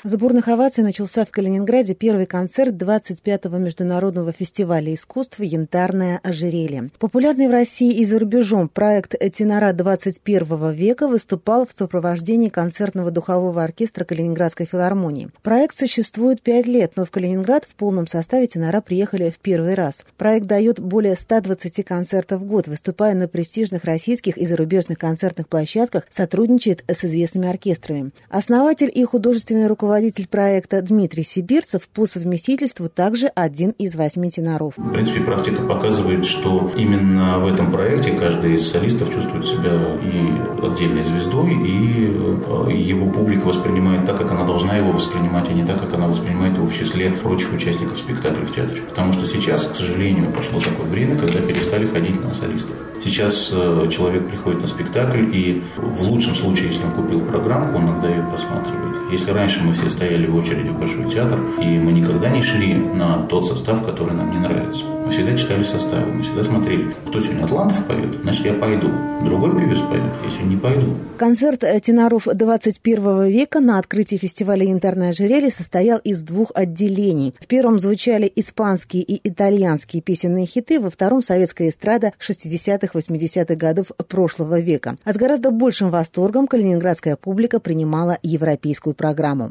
С бурных оваций начался в Калининграде первый концерт 25-го международного фестиваля искусств «Янтарное ожерелье». Популярный в России и за рубежом проект «Тенора 21 века» выступал в сопровождении концертного духового оркестра Калининградской филармонии. Проект существует 5 лет, но в Калининград в полном составе тенора приехали в первый раз. Проект дает более 120 концертов в год, выступая на престижных российских и зарубежных концертных площадках, сотрудничает с известными оркестрами. Основатель и художественный руководитель проекта Дмитрий Сибирцев по совместительству также один из 8 теноров. В принципе, практика показывает, что именно в этом проекте каждый из солистов чувствует себя и отдельной звездой, и его публика воспринимает так, как она должна его воспринимать, а не так, как она воспринимает его в числе прочих участников спектакля в театре. Потому что сейчас, к сожалению, пошло такое время, когда перестали ходить на солистов. Сейчас человек приходит на спектакль, и в лучшем случае, если он купил программку, он иногда ее просматривает. Если раньше мы все стояли в очереди в Большой театр, и мы никогда не шли на тот состав, который нам не нравится. Мы всегда читали составы, мы всегда смотрели, кто сегодня Атлантов поет, значит, я пойду. Другой певец поет, я сегодня не пойду. Концерт теноров 21 века на открытии фестиваля «Янтарное ожерелье» состоял из 2 отделений. В первом звучали испанские и итальянские песенные хиты, во втором — советская эстрада 60-х-80-х годов прошлого века. А с гораздо большим восторгом калининградская публика принимала европейскую программу.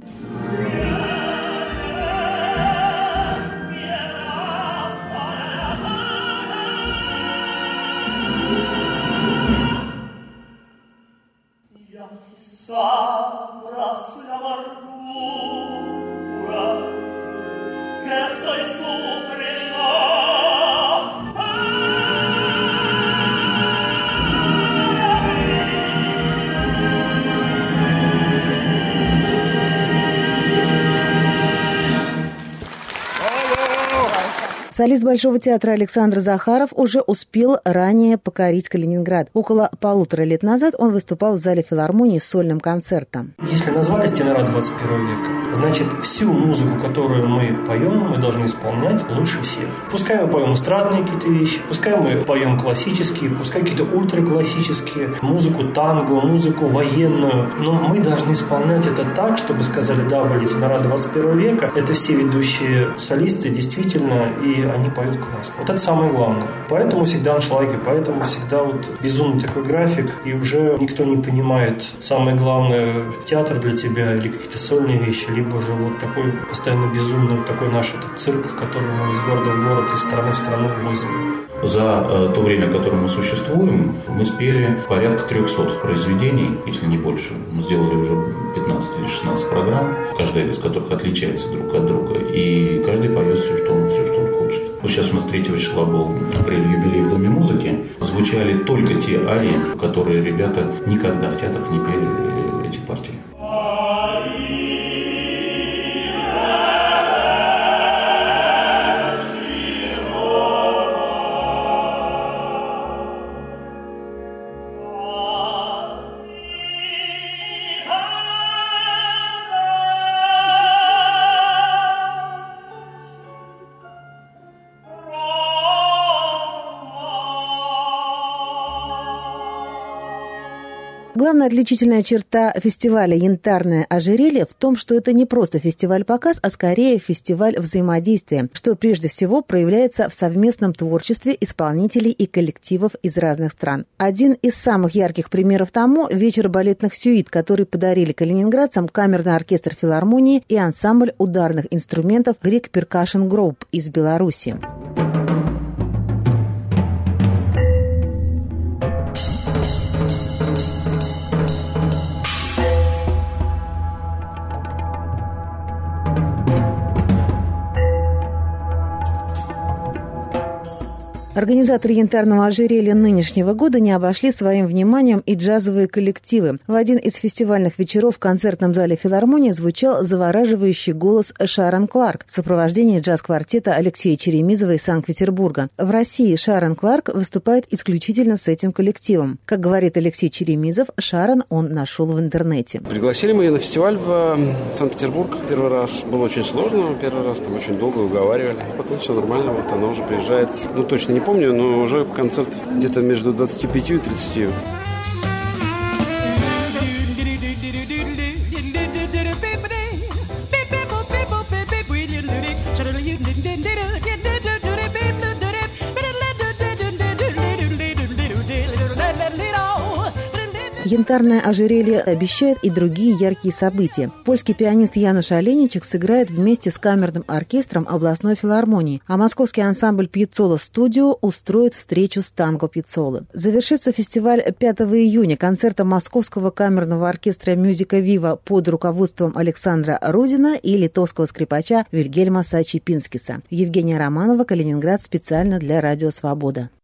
Солист Большого театра Александр Захаров уже успел ранее покорить Калининград. Около 1,5 лет назад он выступал в зале филармонии с сольным концертом. Если назвались «Тенора 21 века», значит, всю музыку, которую мы поем, мы должны исполнять лучше всех. Пускай мы поем эстрадные какие-то вещи, пускай мы поем классические, пускай какие-то ультраклассические, музыку танго, музыку военную, но мы должны исполнять это так, чтобы сказали: да, были тенора 21 века, это все ведущие солисты, действительно, и они поют классно. Вот это самое главное. Поэтому всегда аншлаги, поэтому всегда вот безумный такой график, и уже никто не понимает, самое главное, театр для тебя или какие-то сольные вещи, либо же вот такой постоянно безумный вот такой наш этот цирк, который мы из города в город, из страны в страну возим. За то время, которое мы существуем, мы спели порядка 300 произведений, если не больше. Мы сделали уже 15 или 16 программ, каждая из которых отличается друг от друга, и каждый поет все, что он хочет. Вот сейчас у нас 3 числа был апрель юбилей в Доме музыки. Звучали только те арии, которые ребята никогда в театрах не пели эти партии. Главная отличительная черта фестиваля «Янтарное ожерелье» в том, что это не просто фестиваль-показ, а скорее фестиваль взаимодействия, что прежде всего проявляется в совместном творчестве исполнителей и коллективов из разных стран. Один из самых ярких примеров тому – вечер балетных сюит, который подарили калининградцам камерный оркестр филармонии и ансамбль ударных инструментов Greek Percussion Group из Беларуси. Организаторы «Янтарного ожерелья» нынешнего года не обошли своим вниманием и джазовые коллективы. В один из фестивальных вечеров в концертном зале филармонии звучал завораживающий голос Шарон Кларк в сопровождении джаз-квартета Алексея Черемизова из Санкт-Петербурга. В России Шарон Кларк выступает исключительно с этим коллективом. Как говорит Алексей Черемизов, Шарон он нашел в интернете. Пригласили мы ее на фестиваль в Санкт-Петербург первый раз. Было очень сложно первый раз, там очень долго уговаривали. Потом все нормально, вот она уже приезжает. Точно не помню, но уже концерт где-то между 25 и 30. Янтарное ожерелье обещает и другие яркие события. Польский пианист Януш Оленичек сыграет вместе с камерным оркестром областной филармонии, а московский ансамбль Пьяццола Студио устроит встречу с танго Пьяццолы. Завершится фестиваль 5 июня концертом Московского камерного оркестра «Мюзика Вива» под руководством Александра Рудина и литовского скрипача Вильгельма Сачи Пинскиса. Евгения Романова, Калининград, специально для Радио Свобода.